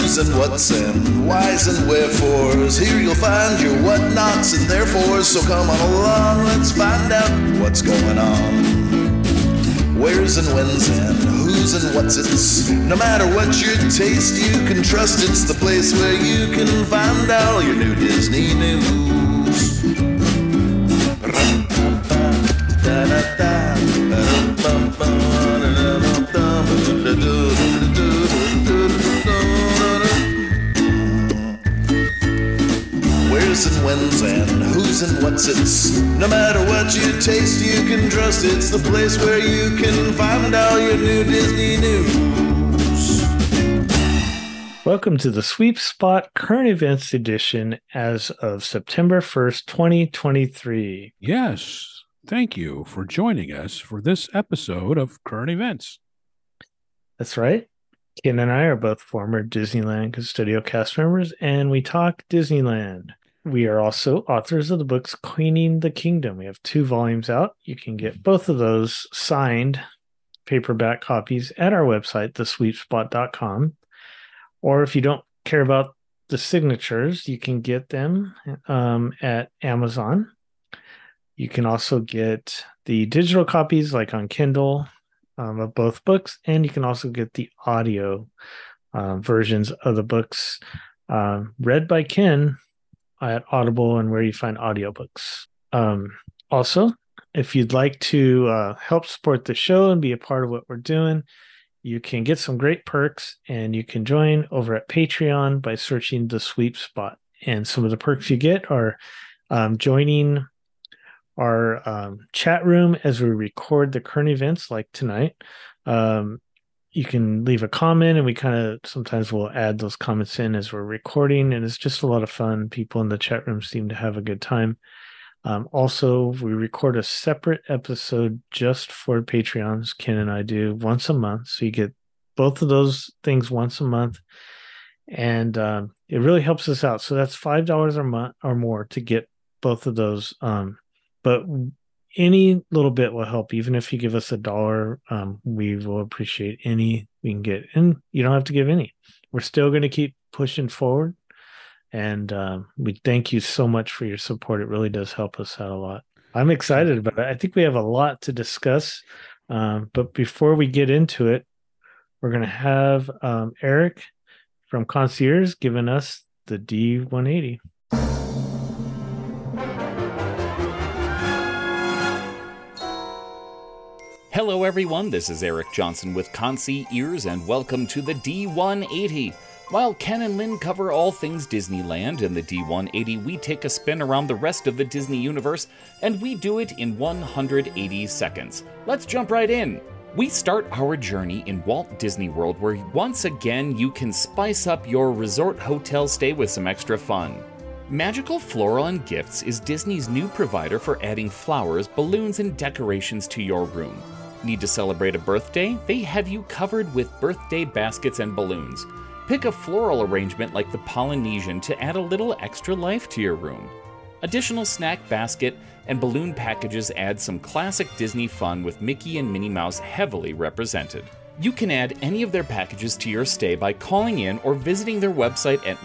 who's and what's and whys and wherefores. Here you'll find your what-nots and therefores. So come on along, let's find out what's going on. Where's and when's and who's and what's it's. No matter what your taste, you can trust it's the place where you can find all your new Disney news. Where's and when's and who's and what's it's. No matter what you taste, you can trust it's the place where you can find all your new Disney news. Welcome to the Sweep Spot Current Events Edition as of September 1st, 2023. Yes, thank you for joining us for this episode of Current Events. That's right. Ken and I are both former Disneyland Custodio cast members, and we talk Disneyland. We are also authors of the books Queening the Kingdom. We have 2 volumes out. You can get both of those signed paperback copies at our website, thesweepspot.com. Or if you don't care about the signatures, you can get them at Amazon. You can also get the digital copies like on Kindle of both books, and you can also get the audio versions of the books read by Ken at Audible and where you find audiobooks. Also, if you'd like to help support the show and be a part of what we're doing, you can get some great perks, and you can join over at Patreon by searching the Sweep Spot. And some of the perks you get are joining our chat room as we record the current events like tonight. You can leave a comment, and we kind of sometimes will add those comments in as we're recording, and it's just a lot of fun. People in the chat room seem to have a good time. Also, we record a separate episode just for Patreons. Ken and I do once a month, so you get both of those things once a month, and it really helps us out. So that's $5 a month or more to get both of those. But any little bit will help. Even if you give us $1, we will appreciate any we can get. And you don't have to give any. We're still going to keep pushing forward. And we thank you so much for your support. It really does help us out a lot. I'm excited about it. I think we have a lot to discuss. But before we get into it, we're going to have Eric from Concierge giving us the D180. Hello everyone, this is Eric Johnson with Concierge, and welcome to the D180. While Ken and Lynn cover all things Disneyland in the D180, we take a spin around the rest of the Disney universe, and we do it in 180 seconds. Let's jump right in. We start our journey in Walt Disney World, where once again you can spice up your resort hotel stay with some extra fun. Magical Floral and Gifts is Disney's new provider for adding flowers, balloons, and decorations to your room. Need to celebrate a birthday? They have you covered with birthday baskets and balloons. Pick a floral arrangement like the Polynesian to add a little extra life to your room. Additional snack basket and balloon packages add some classic Disney fun with Mickey and Minnie Mouse heavily represented. You can add any of their packages to your stay by calling in or visiting their website at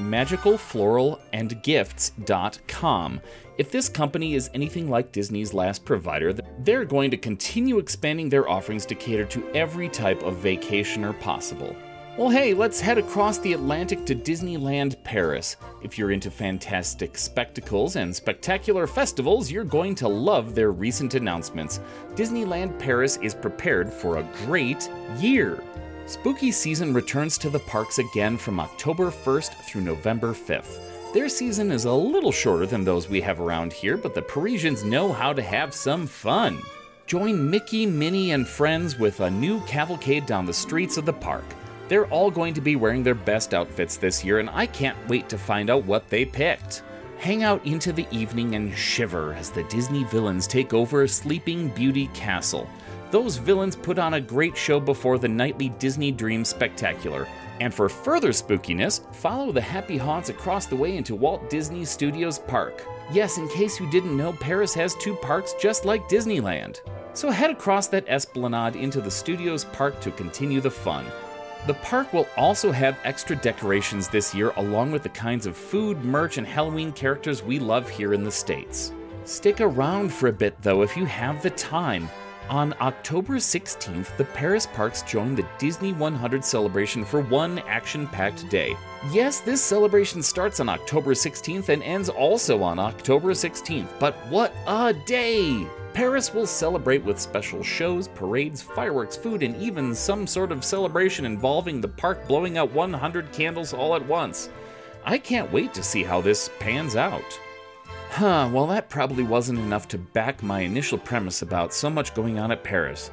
magicalfloralandgifts.com. If this company is anything like Disney's last provider, they're going to continue expanding their offerings to cater to every type of vacationer possible. Well, hey, let's head across the Atlantic to Disneyland Paris. If you're into fantastic spectacles and spectacular festivals, you're going to love their recent announcements. Disneyland Paris is prepared for a great year. Spooky season returns to the parks again from October 1st through November 5th. Their season is a little shorter than those we have around here, but the Parisians know how to have some fun. Join Mickey, Minnie, and friends with a new cavalcade down the streets of the park. They're all going to be wearing their best outfits this year, and I can't wait to find out what they picked. Hang out into the evening and shiver as the Disney villains take over Sleeping Beauty Castle. Those villains put on a great show before the nightly Disney Dream Spectacular. And for further spookiness, follow the happy haunts across the way into Walt Disney Studios Park. Yes, in case you didn't know, Paris has 2 parks just like Disneyland. So head across that esplanade into the Studios Park to continue the fun. The park will also have extra decorations this year, along with the kinds of food, merch, and Halloween characters we love here in the States. Stick around for a bit, though, if you have the time. On October 16th, the Paris parks join the Disney 100 celebration for one action-packed day. Yes, this celebration starts on October 16th and ends also on October 16th, but what a day! Paris will celebrate with special shows, parades, fireworks, food, and even some sort of celebration involving the park blowing out 100 candles all at once. I can't wait to see how this pans out. Well, that probably wasn't enough to back my initial premise about so much going on at Paris.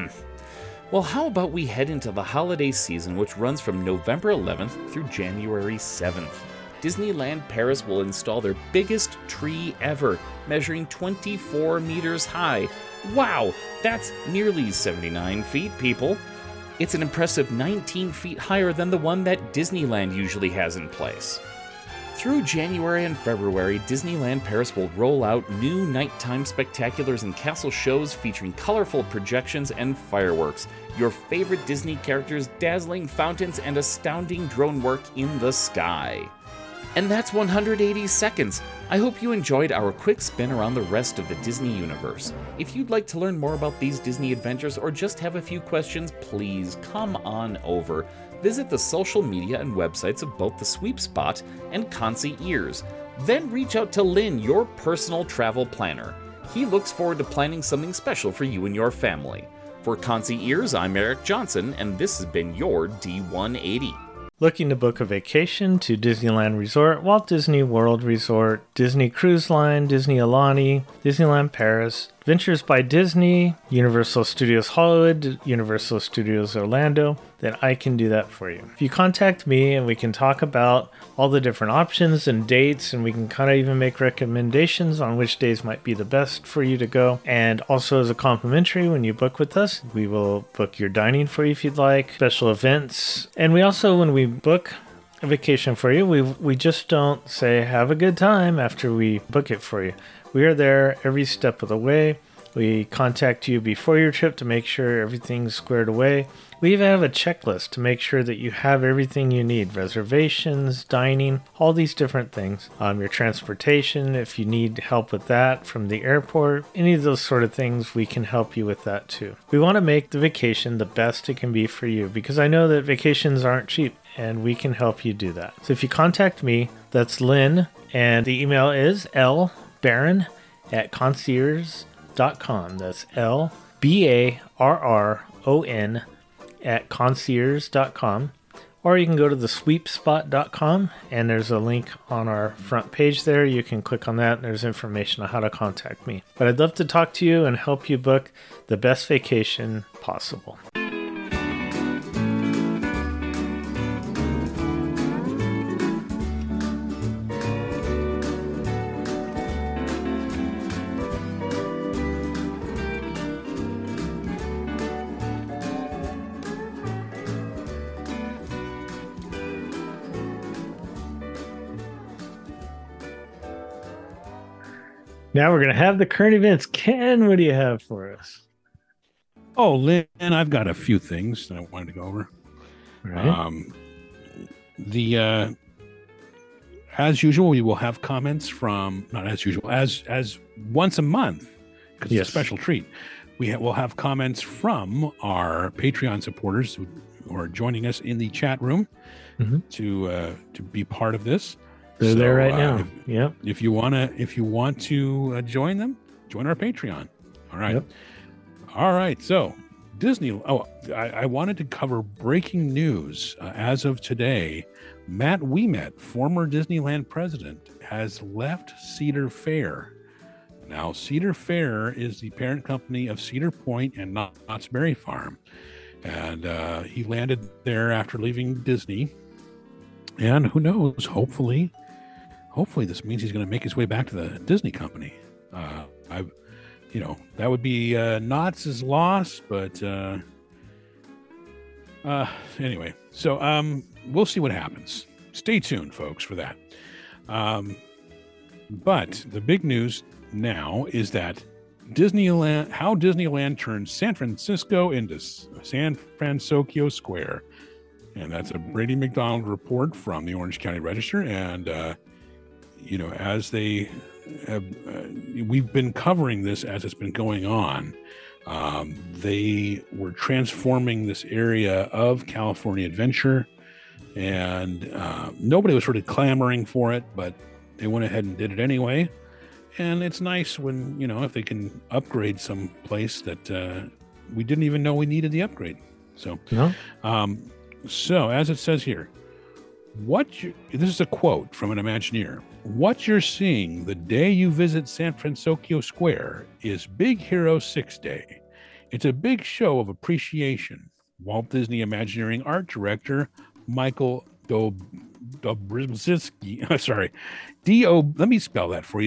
Well, how about we head into the holiday season, which runs from November 11th through January 7th. Disneyland Paris will install their biggest tree ever, measuring 24 meters high. Wow, that's nearly 79 feet, people. It's an impressive 19 feet higher than the one that Disneyland usually has in place. Through January and February, Disneyland Paris will roll out new nighttime spectaculars and castle shows featuring colorful projections and fireworks, your favorite Disney characters, dazzling fountains, and astounding drone work in the sky. And that's 180 seconds. I hope you enjoyed our quick spin around the rest of the Disney universe. If you'd like to learn more about these Disney adventures or just have a few questions, please come on over. Visit the social media and websites of both the Sweep Spot and Concierge. Then reach out to Lynn, your personal travel planner. He looks forward to planning something special for you and your family. For Concierge, I'm Eric Johnson, and this has been your D180. Looking to book a vacation to Disneyland Resort, Walt Disney World Resort, Disney Cruise Line, Disney Alani, Disneyland Paris, Adventures by Disney, Universal Studios Hollywood, Universal Studios Orlando, then I can do that for you. If you contact me and we can talk about all the different options and dates, and we can kind of even make recommendations on which days might be the best for you to go. And also as a complimentary, when you book with us, we will book your dining for you if you'd like, special events. And we also, when we book a vacation for you, we just don't say have a good time after we book it for you. We are there every step of the way. We contact you before your trip to make sure everything's squared away. We even have a checklist to make sure that you have everything you need. Reservations, dining, all these different things. Your transportation, if you need help with that from the airport, any of those sort of things, we can help you with that too. We want to make the vacation the best it can be for you because I know that vacations aren't cheap and we can help you do that. So if you contact me, that's Lynn, and the email is lbarron@concierge.com. That's LBARRON@concierge.com. Or you can go to thesweepspot.com and there's a link on our front page there. You can click on that and there's information on how to contact me. But I'd love to talk to you and help you book the best vacation possible. Now we're going to have the current events. Ken, what do you have for us? Oh, Lynn, I've got a few things that I wanted to go over. All right. As usual, we will have comments from, not as usual, as once a month, because it's a special treat. We'll have comments from our Patreon supporters who are joining us in the chat room to be part of this. They're there right now. Yep. If you want to join them, join our Patreon. All right. Yep. All right. So Disney. Oh, I wanted to cover breaking news. As of today, Matt Ouimet, former Disneyland president, has left Cedar Fair. Now, Cedar Fair is the parent company of Cedar Point and Knott's Berry Farm. And he landed there after leaving Disney. And who knows, hopefully this means he's going to make his way back to the Disney company. That would be Knott's loss, but anyway. So we'll see what happens. Stay tuned, folks, for that. But the big news now is that Disneyland turned San Francisco into San Francisco Square. And that's a Brady McDonald report from the Orange County Register. And, as they have, we've been covering this as it's been going on. They were transforming this area of California Adventure, and nobody was really clamoring for it, but they went ahead and did it anyway. And it's nice when, if they can upgrade some place that we didn't even know we needed the upgrade. So, so as it says here, this is a quote from an Imagineer. What you're seeing the day you visit San Francisco Square is Big Hero 6 Day. It's a big show of appreciation. Walt Disney Imagineering art director Michael Dobrzycki, let me spell that for you.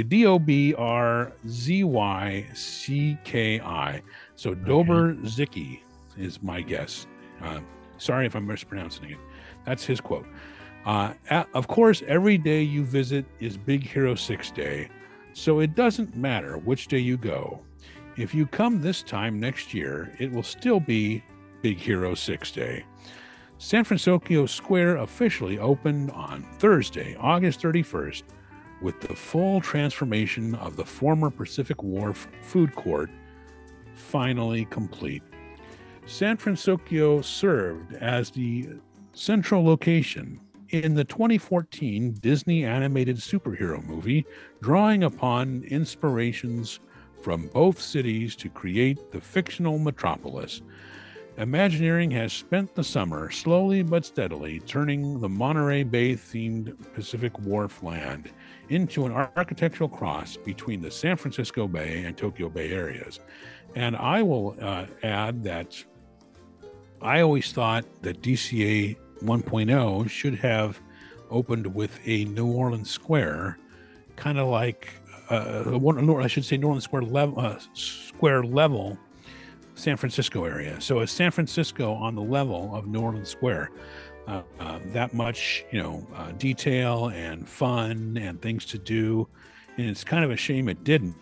Dobrzcki. So Dobrzycki is my guess. Sorry if I'm mispronouncing it. That's his quote. Of course, every day you visit is Big Hero 6 Day, so it doesn't matter which day you go. If you come this time next year, it will still be Big Hero 6 Day. San Francisco Square officially opened on Thursday, August 31st, with the full transformation of the former Pacific Wharf food court finally complete. San Francisco served as the central location in the 2014 Disney animated superhero movie, drawing upon inspirations from both cities to create the fictional metropolis. Imagineering has spent the summer slowly but steadily turning the Monterey Bay-themed Pacific Wharf land into an architectural cross between the San Francisco Bay and Tokyo Bay areas. And I will add that I always thought that DCA 1.0 should have opened with a New Orleans Square, kind of like New Orleans Square level San Francisco area. So a San Francisco on the level of New Orleans Square. That much, detail and fun and things to do. And it's kind of a shame it didn't.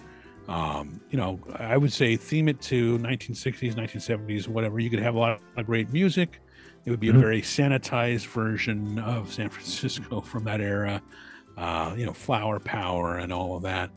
I would say theme it to 1960s, 1970s, whatever. You could have a lot of great music. It would be a very sanitized version of San Francisco from that era. Flower power and all of that.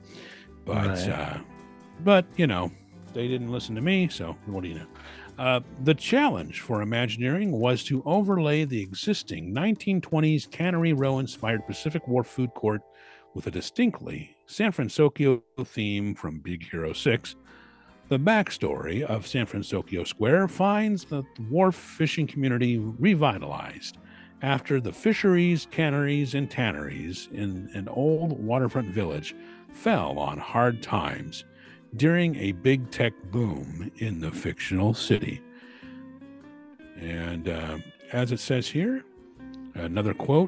But they didn't listen to me, so what do you know? The challenge for Imagineering was to overlay the existing 1920s Cannery Row-inspired Pacific Wharf food court with a distinctly San Francisco theme from Big Hero 6. The backstory of San Francisco Square finds the wharf fishing community revitalized after the fisheries, canneries, and tanneries in an old waterfront village fell on hard times during a big tech boom in the fictional city. And as it says here, another quote,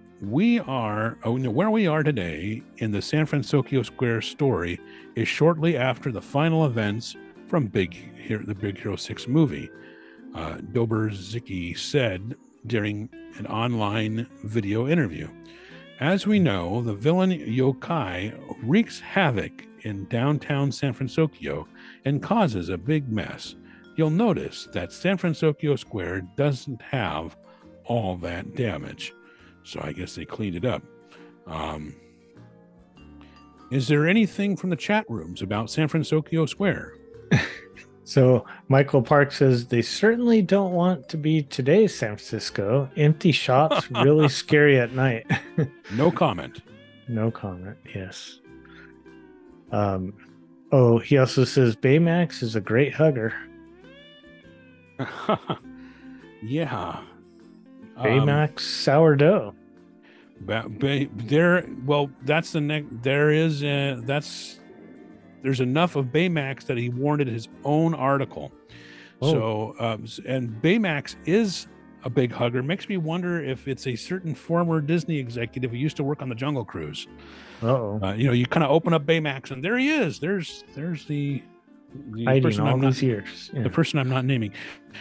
where we are today in the San Francisco Square story is shortly after the final events from the Big Hero 6 movie, Dobrzycki said during an online video interview. As we know, the villain yokai wreaks havoc in downtown San Francisco and causes a big mess. You'll notice that San Francisco Square doesn't have all that damage. So I guess they cleaned it up. Is there anything from the chat rooms about San Francisco Square? So Michael Park says they certainly don't want to be today's San Francisco. Empty shops, really scary at night. No comment. No comment. Yes. He also says Baymax is a great hugger. Yeah. Baymax sourdough. There's enough of Baymax that he warranted his own article. So, and Baymax is a big hugger. Makes me wonder if it's a certain former Disney executive who used to work on the Jungle Cruise. You kind of open up Baymax and there he is. There's the person all these years. Yeah. The person I'm not naming.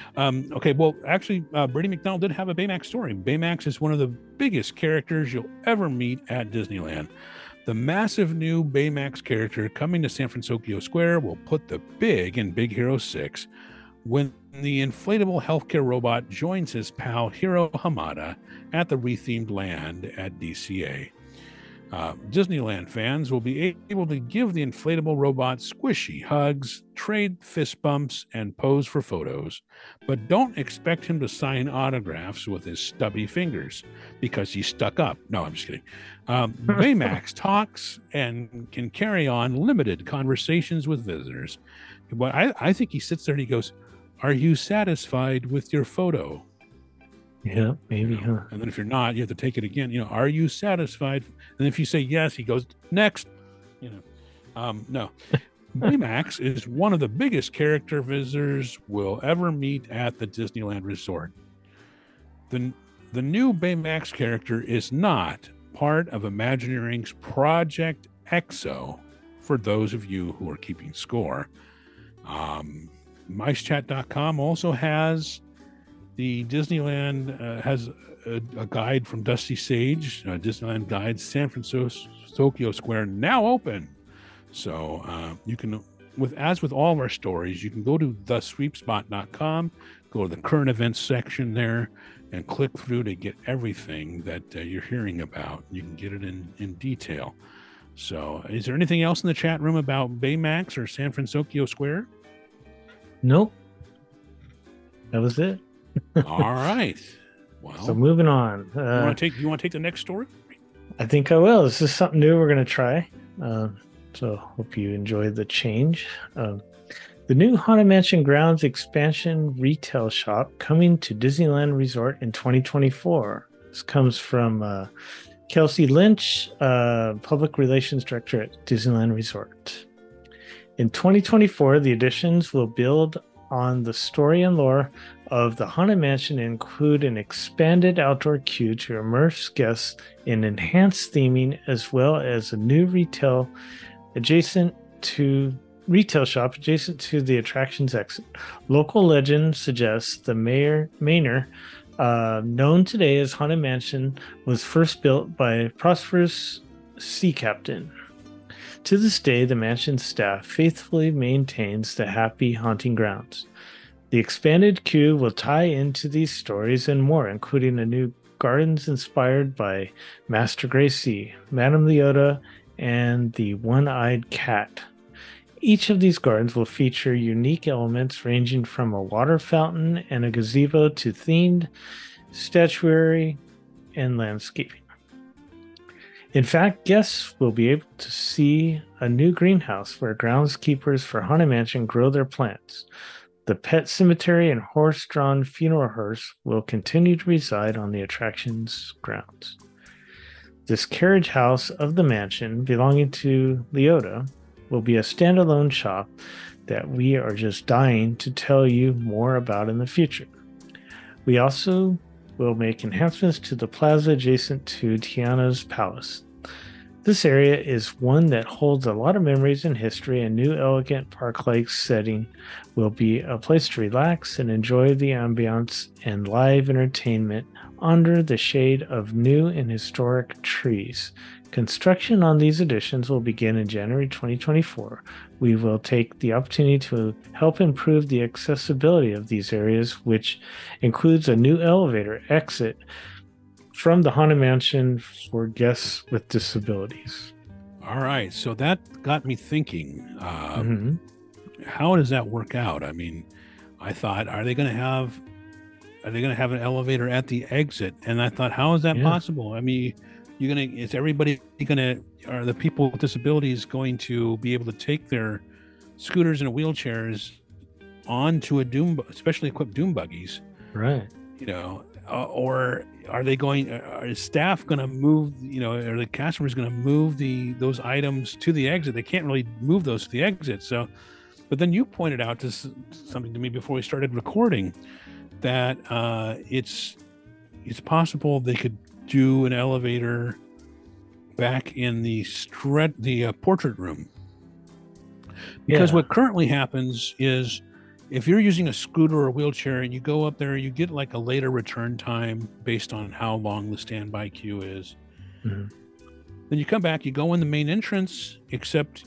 Brady McDonald did have a Baymax story. Baymax is one of the biggest characters you'll ever meet at Disneyland. The massive new Baymax character coming to San Francisco Square will put the big in Big Hero 6, when the inflatable healthcare robot joins his pal Hiro Hamada at the rethemed land at DCA. Disneyland fans will be able to give the inflatable robot squishy hugs, trade fist bumps, and pose for photos, but don't expect him to sign autographs with his stubby fingers because he's stuck up. No, I'm just kidding. Baymax talks and can carry on limited conversations with visitors. But I think he sits there and he goes, "Are you satisfied with your photo?" Yeah, maybe, huh? And then if you're not, you have to take it again. Are you satisfied? And if you say yes, he goes, "Next." No. Baymax is one of the biggest character visitors we'll ever meet at the Disneyland Resort. The new Baymax character is not part of Imagineering's Project EXO, for those of you who are keeping score. MiceChat.com also has the Disneyland has a guide from Dusty Sage, Disneyland Guide, San Francisco Tokyo Square, now open. So you can, as with all of our stories, you can go to thesweepspot.com, go to the current events section there, and click through to get everything that you're hearing about. You can get it in detail. So is there anything else in the chat room about Baymax or San Francisco Square? Nope. That was it. All right. Well, So moving on. you want to take the next story? I think I will. This is something new we're going to try. So hope you enjoyed the change. The new Haunted Mansion Grounds expansion retail shop coming to Disneyland Resort in 2024. This comes from Kelsey Lynch, Public Relations Director at Disneyland Resort. In 2024, the additions will build on the story and lore of the Haunted Mansion and include an expanded outdoor queue to immerse guests in enhanced theming, as well as a new retail shop adjacent to the attraction's exit. Local legend suggests the Manor, known today as Haunted Mansion, was first built by a prosperous sea captain. To this day, the mansion's staff faithfully maintains the happy haunting grounds. The expanded queue will tie into these stories and more, including a new gardens inspired by Master Gracey, Madame Leota, and the One-Eyed Cat. Each of these gardens will feature unique elements ranging from a water fountain and a gazebo to themed statuary and landscaping. In fact, guests will be able to see a new greenhouse where groundskeepers for Haunted Mansion grow their plants. The pet cemetery and horse-drawn funeral hearse will continue to reside on the attraction's grounds. This carriage house of the mansion, belonging to Leota, will be a standalone shop that we are just dying to tell you more about in the future. We also will make enhancements to the plaza adjacent to Tiana's Palace. This area is one that holds a lot of memories and history, and new elegant park-like setting will be a place to relax and enjoy the ambiance and live entertainment under the shade of new and historic trees. Construction on these additions will begin in January 2024. We will take the opportunity to help improve the accessibility of these areas, which includes a new elevator exit from the Haunted Mansion for guests with disabilities. All right. So that got me thinking, how does that work out? I mean, I thought, are they going to have an elevator at the exit? And I thought, how is that possible? I mean, are the people with disabilities going to be able to take their scooters and wheelchairs onto a specially equipped doom buggies? Right. Or is staff going to move, are the customers going to move those items to the exit? They can't really move those to the exit. So, but then you pointed out something to me before we started recording, that it's possible they could do an elevator back in the portrait room, because what currently happens is, if you're using a scooter or a wheelchair and you go up there, you get like a later return time based on how long the standby queue is. Then you come back, you go in the main entrance, except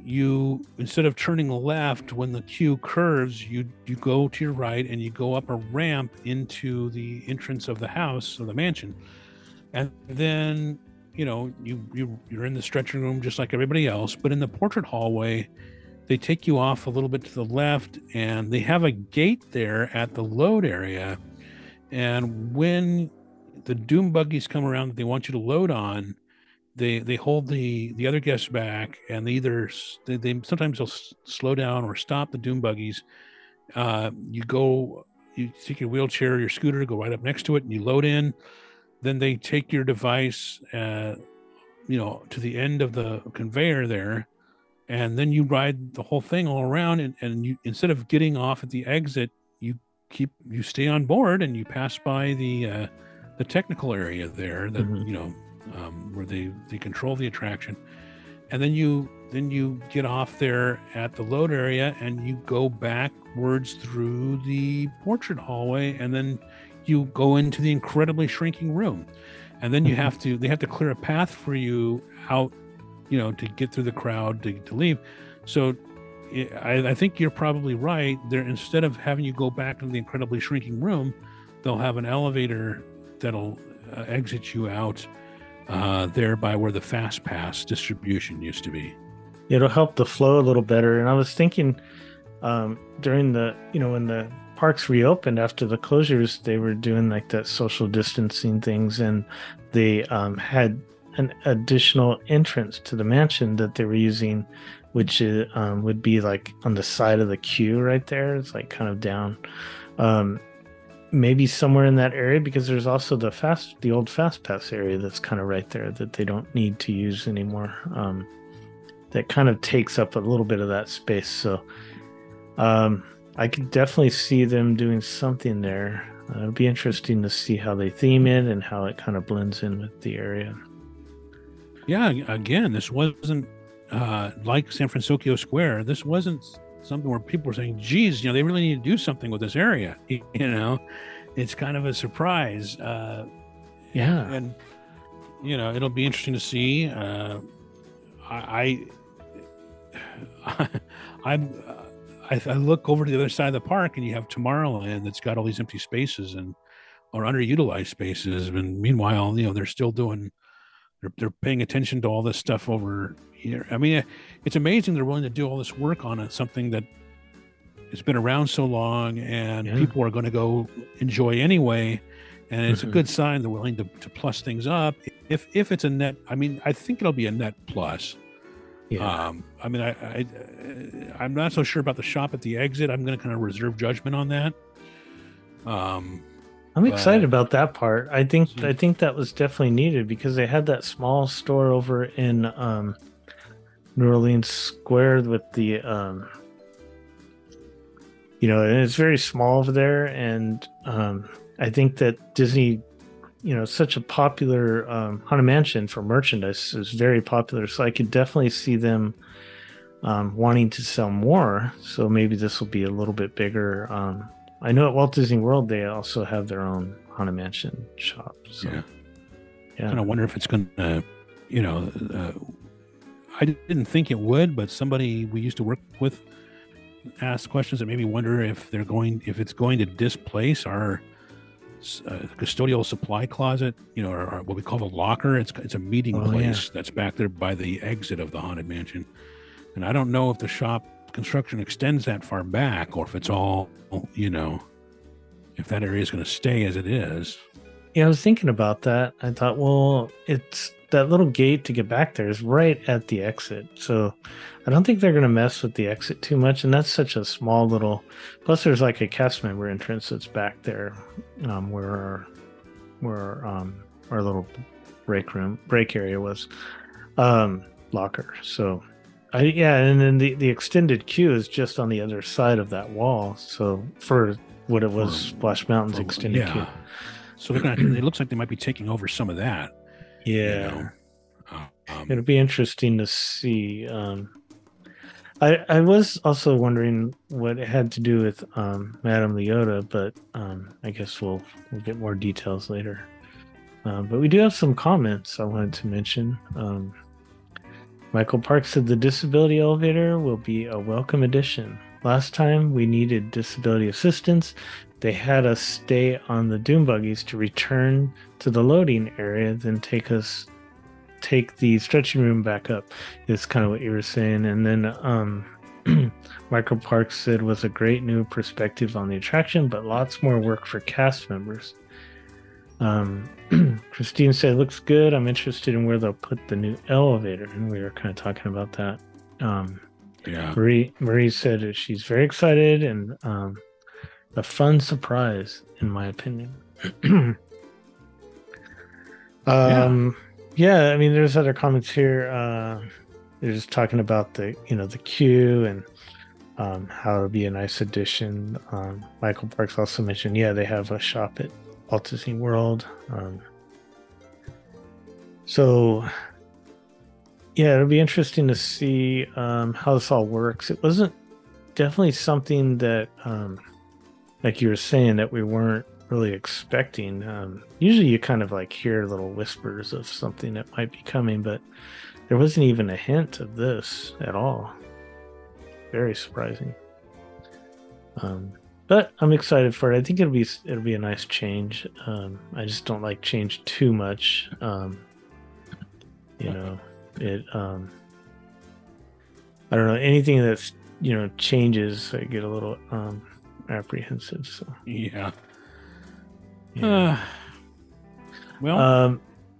you, instead of turning left when the queue curves, you go to your right and you go up a ramp into the entrance of the house or the mansion, and then you're in the stretching room just like everybody else. But in the portrait hallway, they take you off a little bit to the left, and they have a gate there at the load area. And when the doom buggies come around that they want you to load on, they hold the other guests back, and they sometimes they'll slow down or stop the doom buggies. You take your wheelchair or your scooter, go right up next to it, and you load in. Then they take your device to the end of the conveyor there, and then you ride the whole thing all around, and you, instead of getting off at the exit, you stay on board, and you pass by the technical area there that where they control the attraction, and then you get off there at the load area, and you go backwards through the portrait hallway, and then you go into the incredibly shrinking room, and then they have to clear a path for you out, to get through the crowd to leave. So I think you're probably right there. Instead of having you go back to the incredibly shrinking room, they'll have an elevator that'll exit you out there by where the fast pass distribution used to be. It'll help the flow a little better. And I was thinking during the when the parks reopened after the closures, they were doing like that social distancing things, and they had an additional entrance to the mansion that they were using, which would be like on the side of the queue right there. It's like kind of down, maybe somewhere in that area, because there's also the old fast pass area that's kind of right there that they don't need to use anymore. That kind of takes up a little bit of that space. So I could definitely see them doing something there. It'll be interesting to see how they theme it and how it kind of blends in with the area. Yeah, again, this wasn't like San Francisco Square. This wasn't something where people were saying, geez, they really need to do something with this area. It's kind of a surprise. Yeah. And, it'll be interesting to see. I look over to the other side of the park, and you have Tomorrowland that's got all these empty spaces or underutilized spaces. And meanwhile, they're still they're paying attention to all this stuff over here. I mean, it's amazing they're willing to do all this work on something that has been around so long, and people are going to go enjoy anyway. And it's a good sign they're willing to plus things up. If it's a net, I mean, I think it'll be a net plus. Yeah. I mean, I'm not so sure about the shop at the exit. I'm going to kind of reserve judgment on that. I'm excited about that part. I think that was definitely needed, because they had that small store over in New Orleans Square with the and it's very small over there, and I think that Disney, such a popular Haunted Mansion for merchandise is very popular. So I could definitely see them wanting to sell more. So maybe this will be a little bit bigger. I know at Walt Disney World, they also have their own Haunted Mansion shop. So, yeah. And I wonder if it's going to, I didn't think it would, but somebody we used to work with asked questions that made me wonder if it's going to displace our custodial supply closet, or what we call the locker. It's a meeting place that's back there by the exit of the Haunted Mansion. And I don't know if the shop construction extends that far back, or if it's all, if that area is going to stay as it is. Yeah, I was thinking about that. I thought, well, it's that little gate to get back there is right at the exit. So I don't think they're going to mess with the exit too much. And that's such a small little, plus there's like a cast member entrance that's back there, where our little break area was, locker. So and then the extended queue is just on the other side of that wall. So for what it was, Splash Mountain's extended queue. So they're it looks like they might be taking over some of that. Yeah. It'll be interesting to see. I was also wondering what it had to do with Madame Leota, but I guess we'll get more details later. But we do have some comments I wanted to mention. Michael Park said the disability elevator will be a welcome addition. Last time we needed disability assistance, they had us stay on the dune buggies to return to the loading area, then take the stretching room back up. Is kind of what you were saying. And then Michael Park said was a great new perspective on the attraction, but lots more work for cast members. Christine said, looks good. I'm interested in where they'll put the new elevator. And we were kind of talking about that. Yeah. Marie said that she's very excited and a fun surprise, in my opinion. Yeah, I mean, there's other comments here. They're just talking about the queue and how it'll be a nice addition. Michael Parks also mentioned, they have a shop at Walt Disney World. So it'll be interesting to see how this all works. It wasn't definitely something that, like you were saying, that we weren't really expecting. Usually you kind of like hear little whispers of something that might be coming, but there wasn't even a hint of this at all. Very surprising. But I'm excited for it. I think it'll be a nice change. I just don't like change too much. I don't know, anything that's changes, I get a little apprehensive. So Yeah. yeah.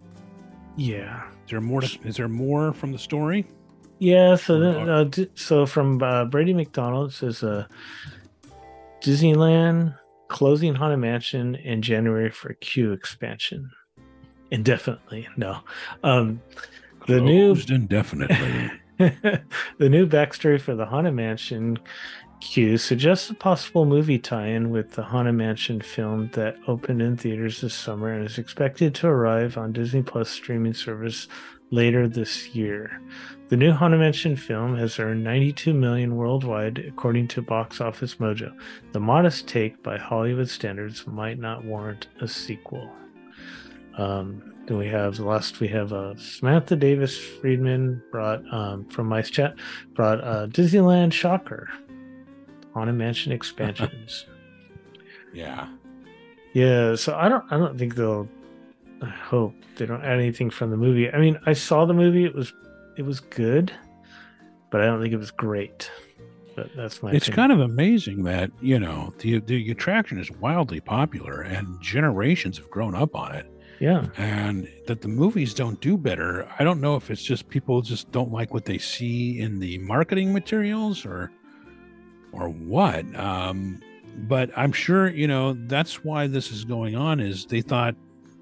Is there more from the story? Yeah. So from Brady McDonald, it says Disneyland closing Haunted Mansion in January for queue expansion. Indefinitely. No. Closed indefinitely. The new backstory for the Haunted Mansion queue suggests a possible movie tie-in with the Haunted Mansion film that opened in theaters this summer and is expected to arrive on Disney Plus streaming service later this year. The new Haunted Mansion film has earned $92 million worldwide, according to Box Office Mojo. The modest take by Hollywood standards might not warrant a sequel. Then we have Samantha Davis Friedman brought from Mice Chat brought Disneyland Shocker, Haunted Mansion expansions. Yeah. So I don't think I hope they don't add anything from the movie. I mean, I saw the movie. It was good, but I don't think it was great. But that's my It's opinion. kind of amazing that, the attraction is wildly popular and generations have grown up on it. Yeah. And that the movies don't do better. I don't know if it's just people just don't like what they see in the marketing materials or what. But I'm sure, that's why this is going on, is they thought,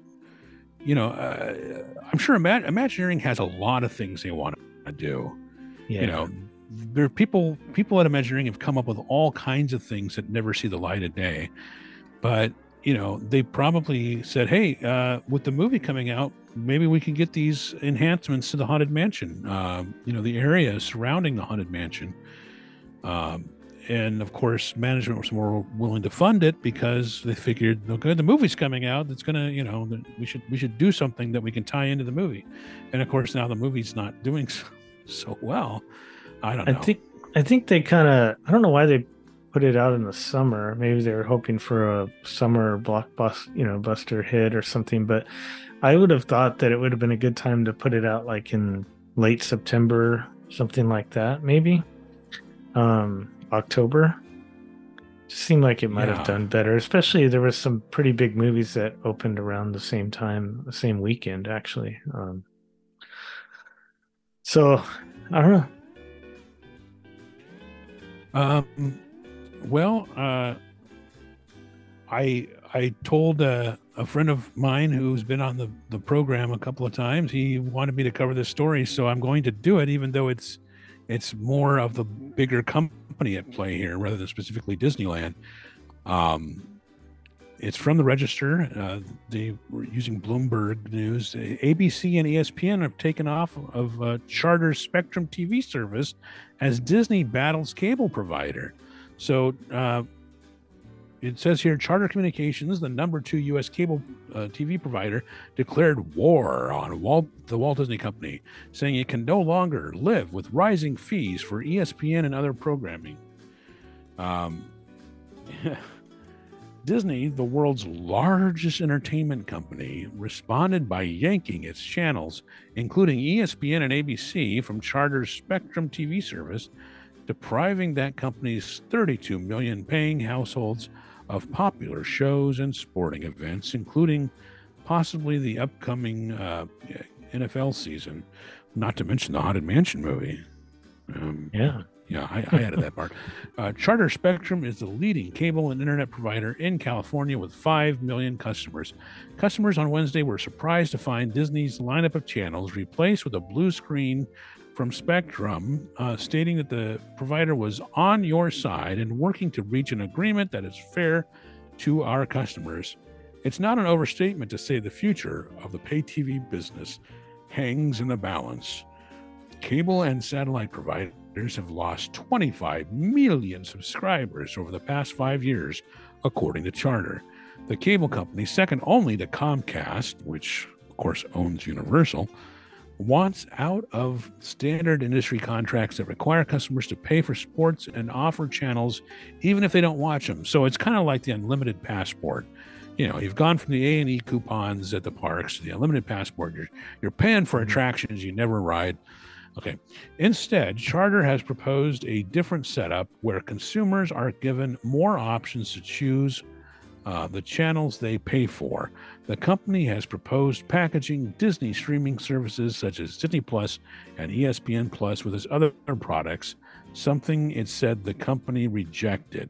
I'm sure Imagineering has a lot of things they want to do. Yeah. There are people at Imagineering have come up with all kinds of things that never see the light of day. But, they probably said, hey, with the movie coming out, maybe we can get these enhancements to the Haunted Mansion, the area surrounding the Haunted Mansion. And of course, management was more willing to fund it because they figured, okay, the movie's coming out. It's gonna, we should do something that we can tie into the movie. And of course, now the movie's not doing so well. I don't know. I think they I don't know why they put it out in the summer. Maybe they were hoping for a summer buster hit or something. But I would have thought that it would have been a good time to put it out like in late September, something like that, maybe. October. Just seemed like it might have done better, especially there was some pretty big movies that opened around the same time, the same weekend actually. So I don't know. I told a friend of mine who's been on the program a couple of times, he wanted me to cover this story, so I'm going to do it, even though it's more of the bigger company at play here rather than specifically Disneyland. It's from the Register. They were using Bloomberg News. ABC and ESPN have taken off of Charter's Spectrum TV service as Disney battles cable provider. So, it says here, Charter Communications, the number 2 U.S. cable TV provider, declared war on the Walt Disney Company, saying it can no longer live with rising fees for ESPN and other programming. Disney, the world's largest entertainment company, responded by yanking its channels, including ESPN and ABC, from Charter's Spectrum TV service, depriving that company's 32 million paying households of popular shows and sporting events, including possibly the upcoming NFL season, not to mention the Haunted Mansion movie. Yeah, I added that part. Charter Spectrum is the leading cable and internet provider in California with 5 million customers. Customers on Wednesday were surprised to find Disney's lineup of channels replaced with a blue screen from Spectrum, stating that the provider was on your side and working to reach an agreement that is fair to our customers. It's not an overstatement to say the future of the pay TV business hangs in the balance. Cable and satellite providers have lost 25 million subscribers over the past 5 years, according to Charter. The cable company, second only to Comcast, which of course owns Universal, wants out of standard industry contracts that require customers to pay for sports and offer channels even if they don't watch them. So it's kind of like the unlimited passport. You know, you've gone from the A&E coupons at the parks to the unlimited passport. You're paying for attractions you never ride. Okay. Instead, Charter has proposed a different setup where consumers are given more options to choose the channels they pay for. The company has proposed packaging Disney streaming services such as Disney Plus and ESPN Plus with its other products, something it said the company rejected.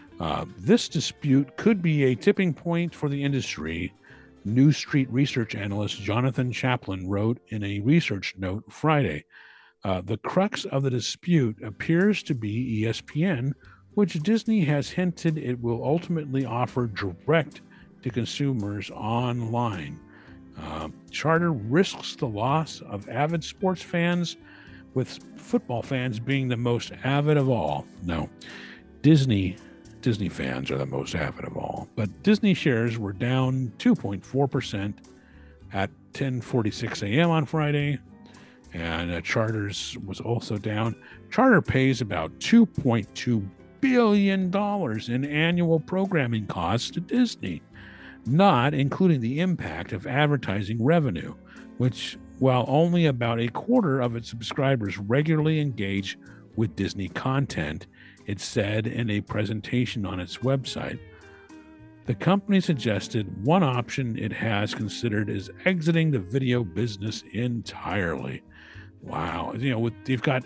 This dispute could be a tipping point for the industry, New Street research analyst Jonathan Chaplin wrote in a research note Friday. The crux of the dispute appears to be ESPN, which Disney has hinted it will ultimately offer direct to consumers online. Charter risks the loss of avid sports fans, with football fans being the most avid of all. No, Disney fans are the most avid of all. But Disney shares were down 2.4% at 10:46 a.m. on Friday. And Charter's was also down. Charter pays about $2.2 billion in annual programming costs to Disney, not including the impact of advertising revenue, which, while only about a quarter of its subscribers regularly engage with Disney content, it said in a presentation on its website. The company suggested one option it has considered is exiting the video business entirely. Wow. You know, they've got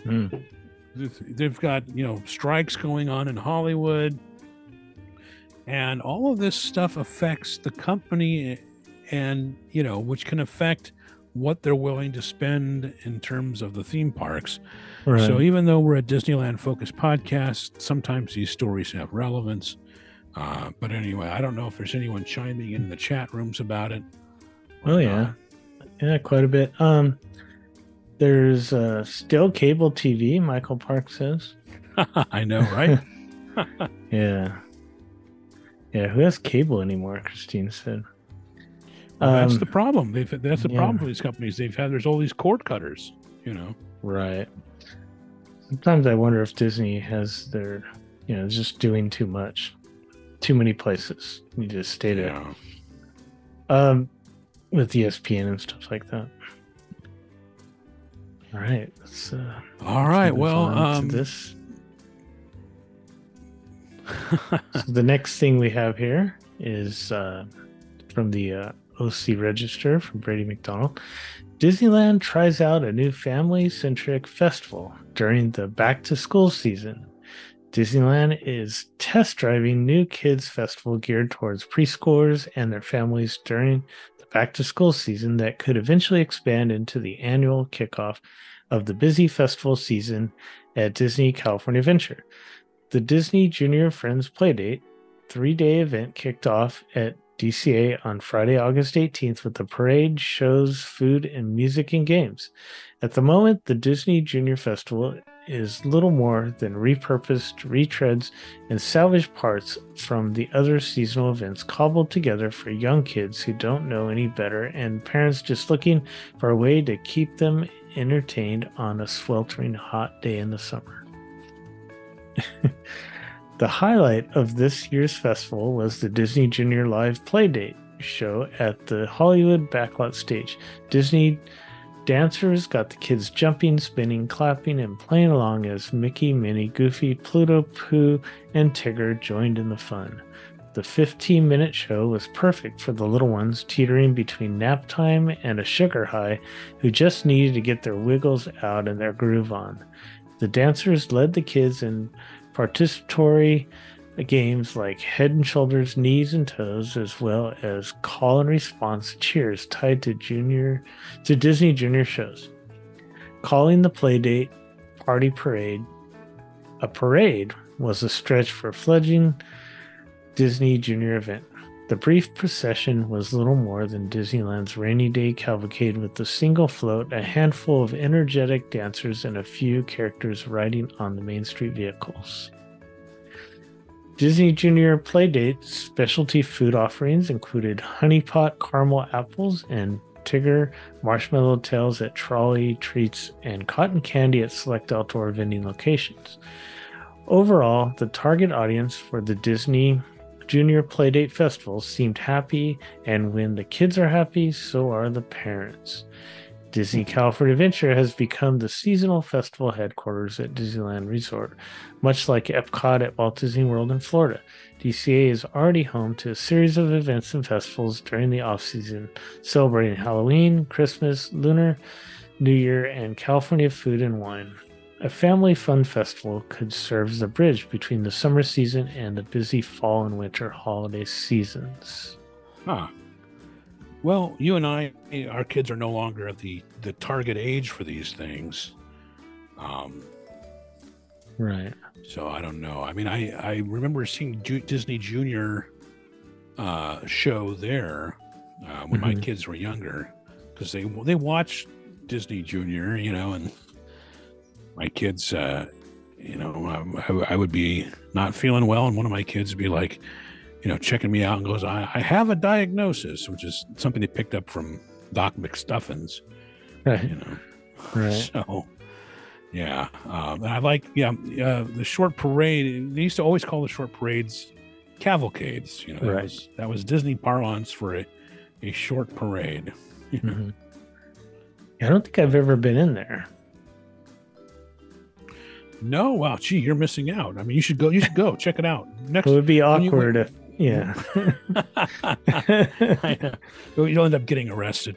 strikes going on in Hollywood, and all of this stuff affects the company, and which can affect what they're willing to spend in terms of the theme parks. Right. So even though we're a Disneyland focused podcast, sometimes these stories have relevance. But anyway, I don't know if there's anyone chiming in the chat rooms about it. Oh yeah, quite a bit. There's still cable TV, Michael Park says. I know, right? Yeah. Who has cable anymore? Christine said. Well, that's the problem. That's the problem for these companies. There's all these cord cutters. Right. Sometimes I wonder if Disney has their, just doing too much, too many places. You just stay there. With ESPN and stuff like that. All right. All right. Well, this. So the next thing we have here is from the OC Register from Brady McDonald. Disneyland tries out a new family-centric festival during the back-to-school season. Disneyland is test driving new kids festival geared towards preschoolers and their families during the back-to-school season that could eventually expand into the annual kickoff of the busy festival season at Disney California Adventure. The Disney Junior Friends Playdate 3-day event kicked off at DCA on Friday, August 18th with the parade, shows, food, and music and games. At the moment, the Disney Junior Festival is little more than repurposed retreads and salvaged parts from the other seasonal events cobbled together for young kids who don't know any better and parents just looking for a way to keep them entertained on a sweltering hot day in the summer. The highlight of this year's festival was the Disney Junior Live Playdate show at the Hollywood Backlot Stage. Disney dancers got the kids jumping, spinning, clapping, and playing along as Mickey, Minnie, Goofy, Pluto, Pooh, and Tigger joined in the fun. The 15-minute show was perfect for the little ones teetering between nap time and a sugar high who just needed to get their wiggles out and their groove on. The dancers led the kids in participatory games like head and shoulders, knees and toes, as well as call and response cheers tied to Disney Junior shows. Calling the Playdate Party Parade a parade was a stretch for a fledgling Disney Junior event. The brief procession was little more than Disneyland's rainy day cavalcade with a single float, a handful of energetic dancers, and a few characters riding on the Main Street vehicles. Disney Junior Playdate specialty food offerings included Honey Pot caramel apples and Tigger marshmallow tails at trolley treats and cotton candy at select outdoor vending locations. Overall, the target audience for the Disney Junior Playdate Festival seemed happy, and when the kids are happy, so are the parents. Disney California Adventure has become the seasonal festival headquarters at Disneyland Resort, much like Epcot at Walt Disney World in Florida. DCA is already home to a series of events and festivals during the off-season, celebrating Halloween, Christmas, Lunar New Year, and California food and wine. A family fun festival could serve as a bridge between the summer season and the busy fall and winter holiday seasons. Huh. Well, you and I, our kids are no longer at the target age for these things. Right. So I don't know. I mean, I remember seeing Disney Junior show there when my kids were younger, because they watched Disney Junior, and my kids, I would be not feeling well, and one of my kids would be like, checking me out and goes, I have a diagnosis, which is something they picked up from Doc McStuffins. Right. Right. So, yeah. I like, the short parade. They used to always call the short parades cavalcades. That was Disney parlance for a short parade. I don't think I've ever been in there. No, wow, gee, you're missing out. I mean, you should go. Check it out. Next, it would be awkward if, yeah. I know. You'll end up getting arrested.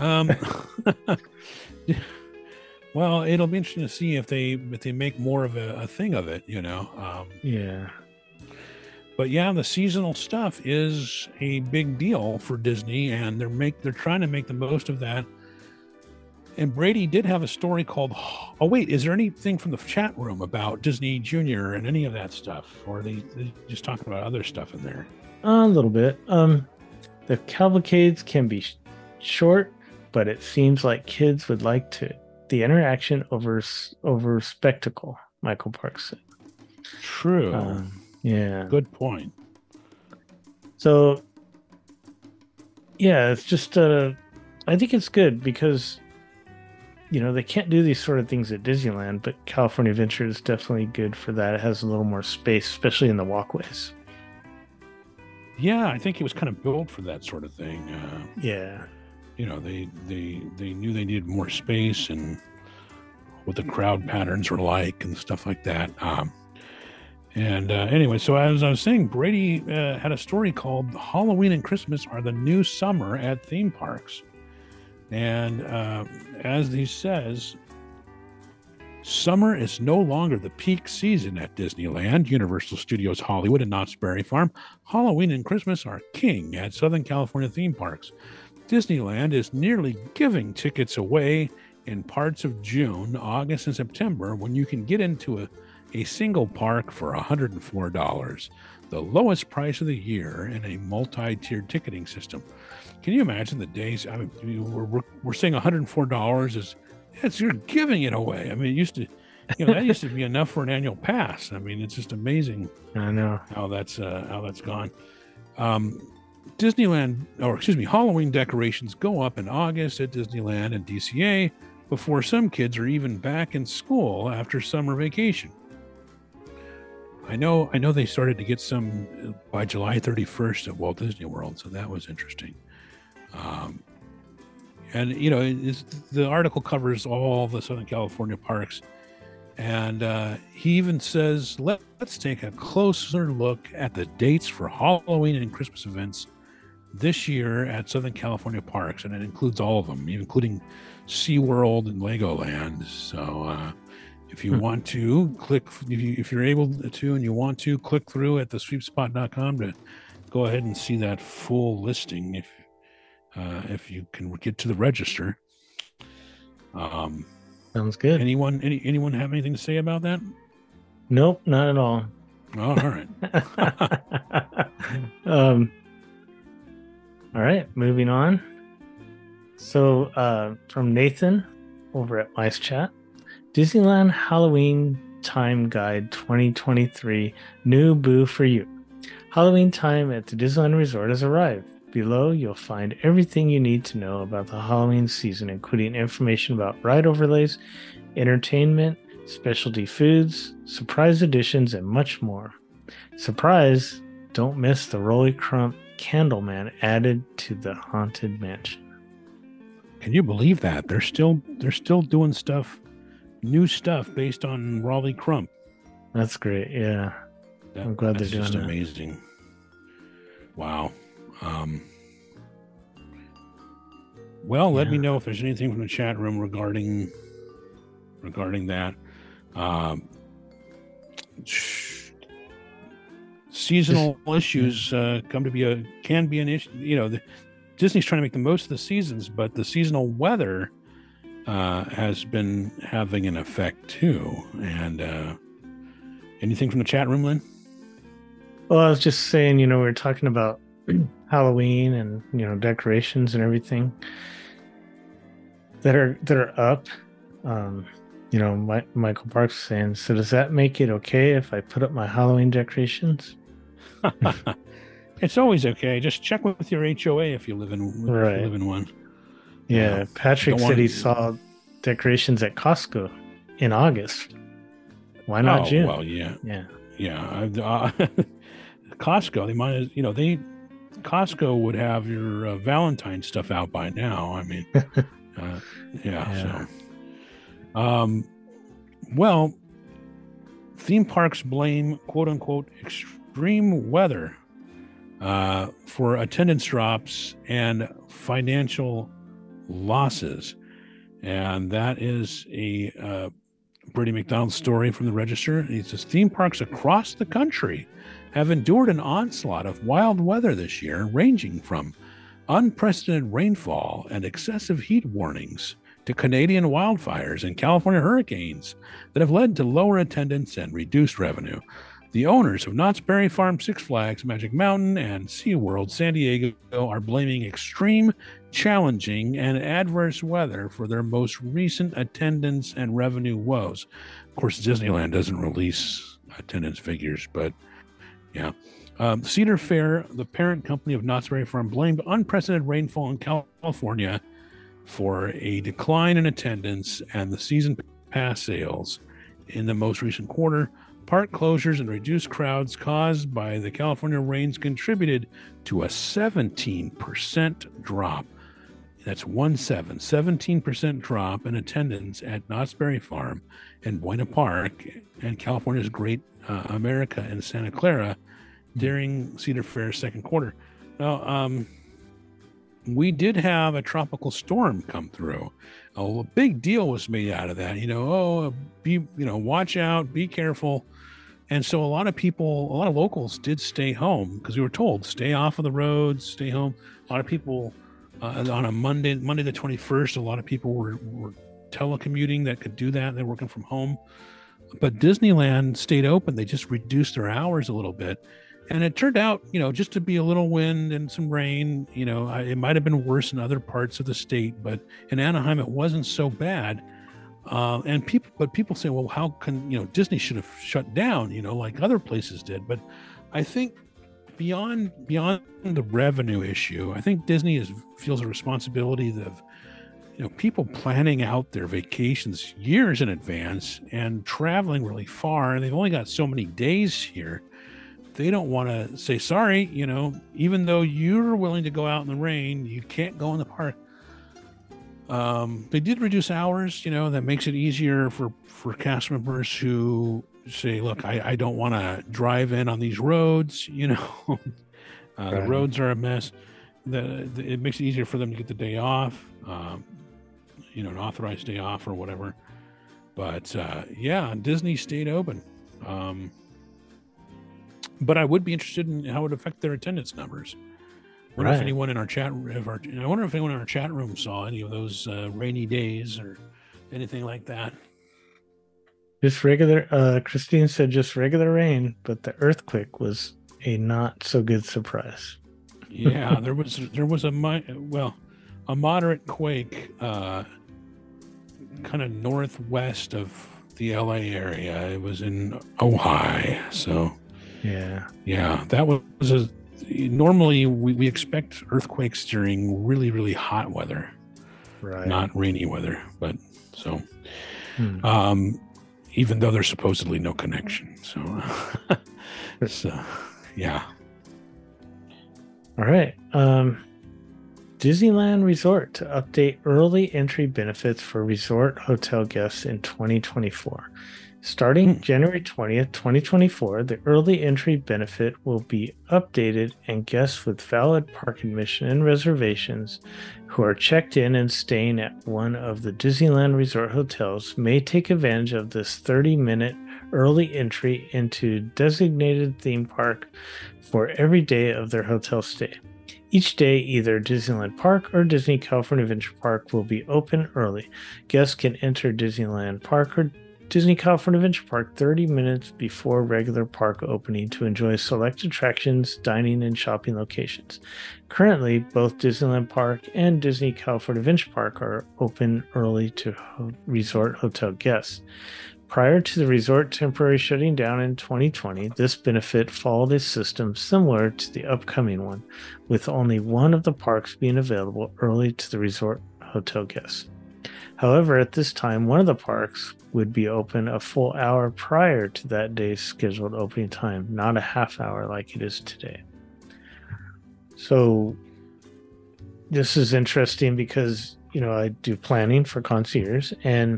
Well, it'll be interesting to see if they make more of a thing of it. Yeah. But yeah, the seasonal stuff is a big deal for Disney, and they're trying to make the most of that. And Brady did have a story called, oh, wait, is there anything from the chat room about Disney Junior and any of that stuff? Or are they just talking about other stuff in there? A little bit. The cavalcades can be short, but it seems like kids would like the interaction over spectacle, Michael Parks said. True. Yeah. Good point. So, yeah, it's just, I think it's good because they can't do these sort of things at Disneyland, but California Adventure is definitely good for that. It has a little more space, especially in the walkways. Yeah, I think it was kind of built for that sort of thing. Yeah. They knew they needed more space and what the crowd patterns were like and stuff like that. Anyway, so as I was saying, Brady had a story called Halloween and Christmas Are the New Summer at Theme Parks. And as he says, summer is no longer the peak season at Disneyland, Universal Studios Hollywood, and Knott's Berry Farm. Halloween and Christmas are king at Southern California theme parks. Disneyland is nearly giving tickets away in parts of June, August, and September when you can get into a single park for $104. the lowest price of the year in a multi-tiered ticketing system. Can you imagine the days? I mean, we're saying $104 is you're giving it away. I mean, it used to, that used to be enough for an annual pass. I mean, it's just amazing. I know how that's gone. Halloween decorations go up in August at Disneyland and DCA before some kids are even back in school after summer vacation. I know they started to get some by July 31st at Walt Disney World, so that was interesting. And the article covers all the Southern California parks, and he even says, let's take a closer look at the dates for Halloween and Christmas events this year at Southern California parks, and it includes all of them, including SeaWorld and Legoland. So if you want to click, if you're able to and you want to, click through at thesweepspot.com to go ahead and see that full listing if you can get to the register. Sounds good. Anyone have anything to say about that? Nope, not at all. Oh, all right. All right, moving on. So from Nathan over at Mice Chat, Disneyland Halloween Time Guide 2023, new boo for you. Halloween time at the Disneyland Resort has arrived. Below, you'll find everything you need to know about the Halloween season, including information about ride overlays, entertainment, specialty foods, surprise additions, and much more. Surprise! Don't miss the Rolly Crump Candleman added to the Haunted Mansion. Can you believe that? They're still doing new stuff based on Rolly Crump. That's great. Yeah. I'm glad they're doing that. That's just amazing. Wow. Let me know if there's anything from the chat room regarding that. Seasonal issues can be an issue. Disney's trying to make the most of the seasons, but the seasonal weather has been having an effect too. And anything from the chat room, Lynn? Well, I was just saying, we were talking about Halloween and decorations and everything that are up. Michael Parks saying, so does that make it okay if I put up my Halloween decorations? It's always okay. Just check with your HOA if you live in one. Yeah, Patrick said he saw decorations at Costco in August. Why not June? Well, yeah. Costco, they might, Costco would have your Valentine stuff out by now. I mean, So, theme parks blame "quote unquote" extreme weather for attendance drops and financial losses, and that is a Brady McDonald story from the Register. He says theme parks across the country have endured an onslaught of wild weather this year, ranging from unprecedented rainfall and excessive heat warnings to Canadian wildfires and California hurricanes that have led to lower attendance and reduced revenue. The owners of Knott's Berry Farm, Six Flags, Magic Mountain, and SeaWorld San Diego are blaming extreme, challenging, and adverse weather for their most recent attendance and revenue woes. Of course, Disneyland doesn't release attendance figures, but yeah. Cedar Fair, the parent company of Knott's Berry Farm, blamed unprecedented rainfall in California for a decline in attendance and the season pass sales in the most recent quarter. Park closures and reduced crowds caused by the California rains contributed to a 17% drop. That's 17% drop in attendance at Knott's Berry Farm and Buena Park and California's Great America in Santa Clara during Cedar Fair's second quarter. Now, we did have a tropical storm come through. A big deal was made out of that. Watch out, be careful. And so a lot of locals did stay home because we were told, stay off of the roads, stay home. A lot of people on a Monday the 21st, a lot of people were telecommuting that could do that. They're working from home. But Disneyland stayed open. They just reduced their hours a little bit. And it turned out, just to be a little wind and some rain. It might have been worse in other parts of the state, but in Anaheim, it wasn't so bad. And people say, well, how can, Disney should have shut down, like other places did. But I think beyond the revenue issue, I think Disney feels a responsibility of, people planning out their vacations years in advance and traveling really far. And they've only got so many days here. They don't want to say, sorry, even though you're willing to go out in the rain, you can't go in the park. They did reduce hours, that makes it easier for cast members who say, look, I don't want to drive in on these roads, The roads are a mess. It makes it easier for them to get the day off, an authorized day off or whatever. But Disney stayed open. But I would be interested in how it would affect their attendance numbers. I wonder if anyone in our chat room saw any of those rainy days or anything like that. Just regular. Christine said just regular rain, but the earthquake was a not so good surprise. Yeah, there was a moderate quake, kind of northwest of the LA area. It was in Ojai, so. Yeah, that was normally we expect earthquakes during really, really hot weather, right? Not rainy weather, but so, even though there's supposedly no connection. So, yeah. All right. Disneyland Resort to update early entry benefits for resort hotel guests in 2024. Starting January 20th, 2024, the early entry benefit will be updated, and guests with valid park admission and reservations who are checked in and staying at one of the Disneyland Resort hotels may take advantage of this 30-minute early entry into designated theme park for every day of their hotel stay. Each day, either Disneyland Park or Disney California Adventure Park will be open early. Guests can enter Disneyland Park or Disney California Adventure Park 30 minutes before regular park opening to enjoy select attractions, dining, and shopping locations. Currently, both Disneyland Park and Disney California Adventure Park are open early to resort hotel guests. Prior to the resort temporarily shutting down in 2020, this benefit followed a system similar to the upcoming one, with only one of the parks being available early to the resort hotel guests. However, at this time, one of the parks would be open a full hour prior to that day's scheduled opening time, not a half hour like it is today. So this is interesting because, I do planning for concierge, and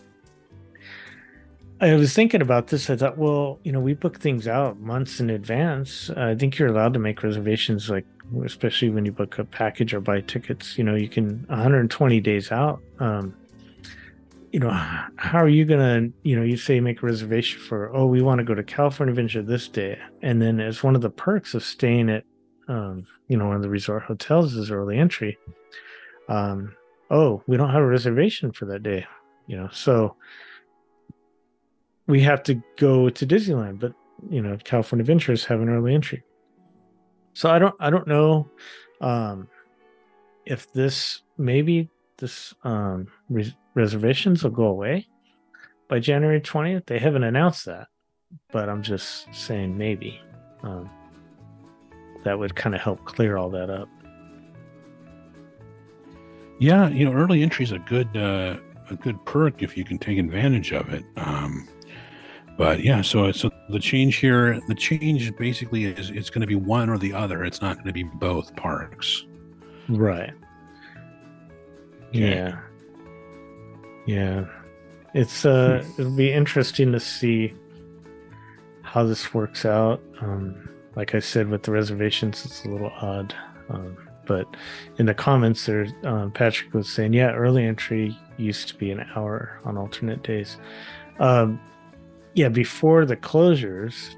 I was thinking about this. I thought, well, we book things out months in advance. I think you're allowed to make reservations, like, especially when you book a package or buy tickets, you can 120 days out. How are you going to, you say you make a reservation for, we want to go to California Adventure this day. And then as one of the perks of staying at, one of the resort hotels is early entry. We don't have a reservation for that day, so we have to go to Disneyland, but, California Adventures have an early entry. So I don't know if this reservations will go away by January 20th. They haven't announced that, but I'm just saying maybe that would kind of help clear all that up. Yeah, early entry is a good perk if you can take advantage of it. But yeah, so the change basically is it's going to be one or the other. It's not going to be both parks. Right. Okay. Yeah. It's it'll be interesting to see how this works out. Like I said, with the reservations, it's a little odd. But in the comments there, Patrick was saying, early entry used to be an hour on alternate days. Before the closures,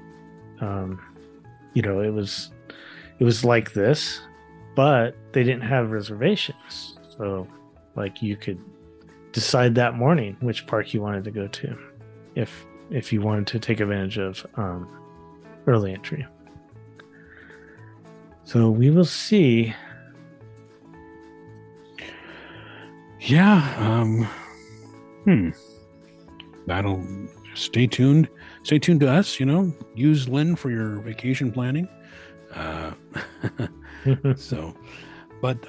it was like this, but they didn't have reservations. So like you could decide that morning which park you wanted to go to if you wanted to take advantage of early entry. So we will see. Yeah. That'll stay tuned. Stay tuned to us. Use Lynn for your vacation planning. So, but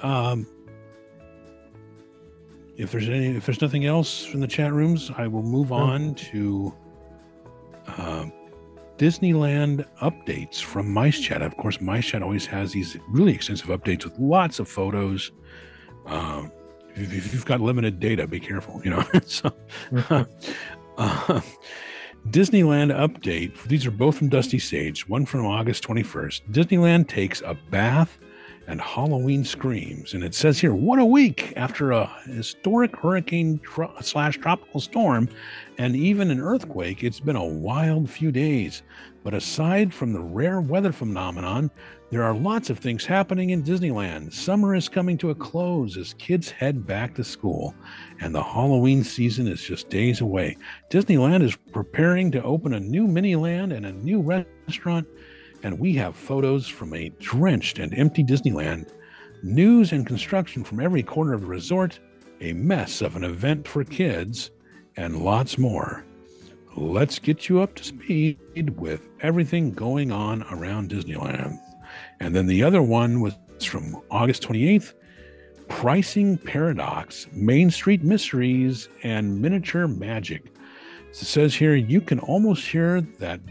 if there's nothing else from the chat rooms, I will move on to Disneyland updates from Mice Chat. Of course, Mice Chat always has these really extensive updates with lots of photos. If you've got limited data, be careful, So, Disneyland update. These are both from Dusty Sage, one from August 21st. Disneyland takes a bath and Halloween screams. And it says here, what a week after a historic hurricane / tropical storm and even an earthquake. It's been a wild few days. But aside from the rare weather phenomenon, there are lots of things happening in Disneyland. Summer is coming to a close as kids head back to school, and the Halloween season is just days away. Disneyland is preparing to open a new mini-land and a new restaurant, and we have photos from a drenched and empty Disneyland, news and construction from every corner of the resort, a mess of an event for kids, and lots more. Let's get you up to speed with everything going on around Disneyland. And then the other one was from August 28th, Pricing Paradox, Main Street Mysteries, and Miniature Magic. It says here, you can almost hear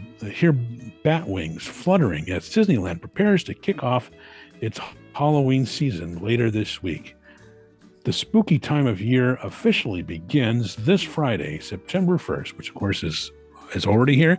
bat wings fluttering as Disneyland prepares to kick off its Halloween season later this week. The spooky time of year officially begins this Friday, September 1st, which of course is already here.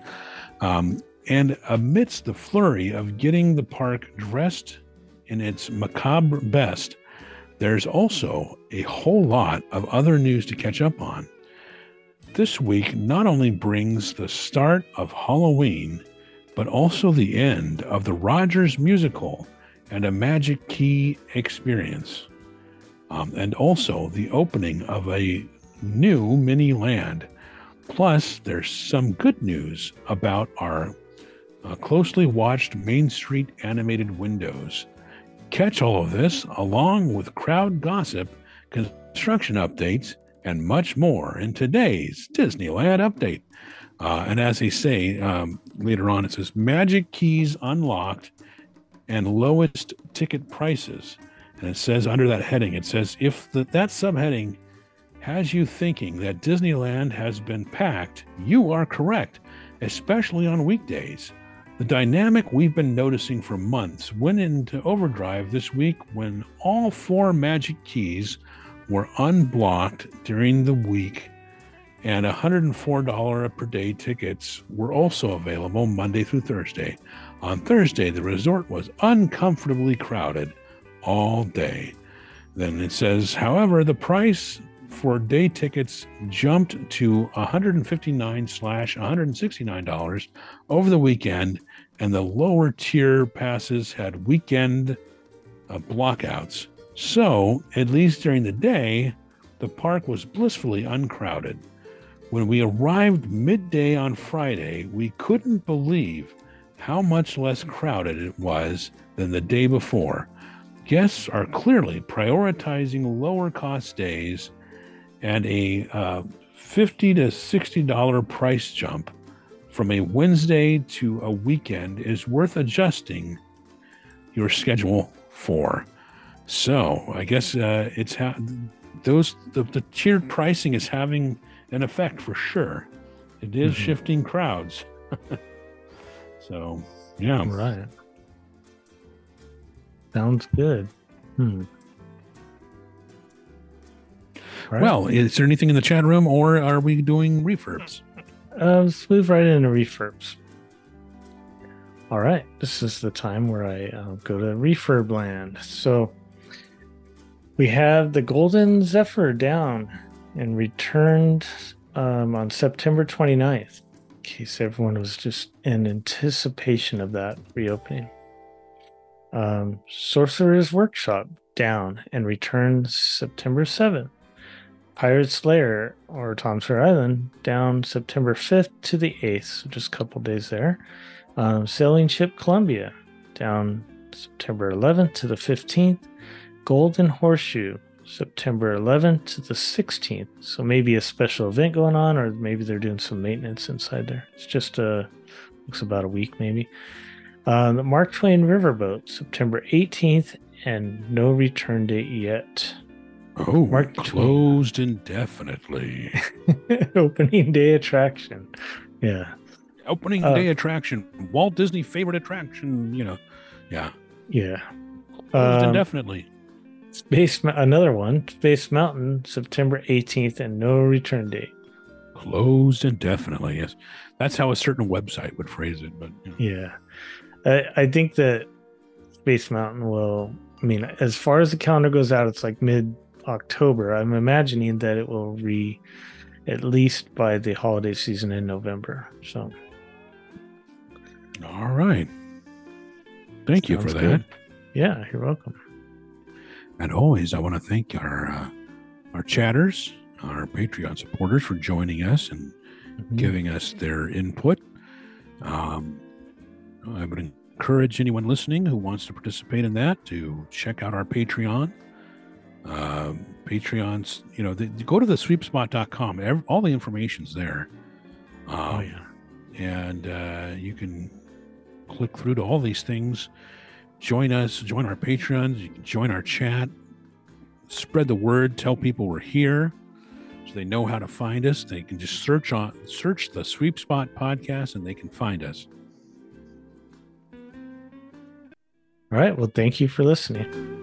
And amidst the flurry of getting the park dressed in its macabre best, there's also a whole lot of other news to catch up on. This week not only brings the start of Halloween, but also the end of the Rogers musical and a Magic Key experience. And also the opening of a new mini land. Plus, there's some good news about our closely watched Main Street animated windows. Catch all of this along with crowd gossip, construction updates, and much more in today's Disneyland update. And as they say later on, it says Magic Keys unlocked and lowest ticket prices. And it says under that heading, it says, if that subheading has you thinking that Disneyland has been packed, you are correct, especially on weekdays. The dynamic we've been noticing for months went into overdrive this week when all 4 Magic Keys were unblocked during the week, and $104 per day tickets were also available Monday through Thursday. On Thursday, the resort was uncomfortably crowded all day. Then it says, however, the price for day tickets jumped to $159/$169 over the weekend, and the lower tier passes had weekend blockouts. So, at least during the day, the park was blissfully uncrowded. When we arrived midday on Friday, we couldn't believe how much less crowded it was than the day before. Guests are clearly prioritizing lower cost days, and a $50 to $60 price jump from a Wednesday to a weekend is worth adjusting your schedule for. So I guess the tiered pricing is having an effect for sure. It is shifting crowds. So yeah, right. Sounds good. Right. Well, is there anything in the chat room, or are we doing refurbs? Let's move right into refurbs. All right, this is the time where I go to refurb land. So we have the Golden Zephyr down and returned on September 29th, in case everyone was just in anticipation of that reopening. Sorcerer's Workshop down and returned September 7th. Pirate's Lair, or Tom Sawyer Island, down September 5th to the 8th, so just a couple days there. Sailing Ship Columbia, down September 11th to the 15th. Golden Horseshoe, September 11th to the 16th. So maybe a special event going on, or maybe they're doing some maintenance inside there. It's just looks about a week maybe. The Mark Twain Riverboat, September 18th, and no return date yet. Oh, Mark closed indefinitely. Opening day attraction. Yeah. Opening day attraction. Walt Disney favorite attraction, Yeah. Yeah. Closed indefinitely. Another one, Space Mountain, September 18th, and no return date. Closed indefinitely. Yes. That's how a certain website would phrase it. But Yeah. I think that Space Mountain will, as far as the calendar goes out, it's like mid-October. I'm imagining that it will at least by the holiday season in November. So. All right. Thank you for that. Good. Yeah, you're welcome. And always, I want to thank our chatters, our Patreon supporters for joining us and giving us their input. I would encourage anyone listening who wants to participate in that to check out our Patreon. Patreons, go to the sweepspot.com. All the information's there. And you can click through to all these things. Join us, join our Patreons, you can join our chat, spread the word, tell people we're here so they know how to find us. They can just search the Sweep Spot podcast and they can find us. All right. Well, thank you for listening.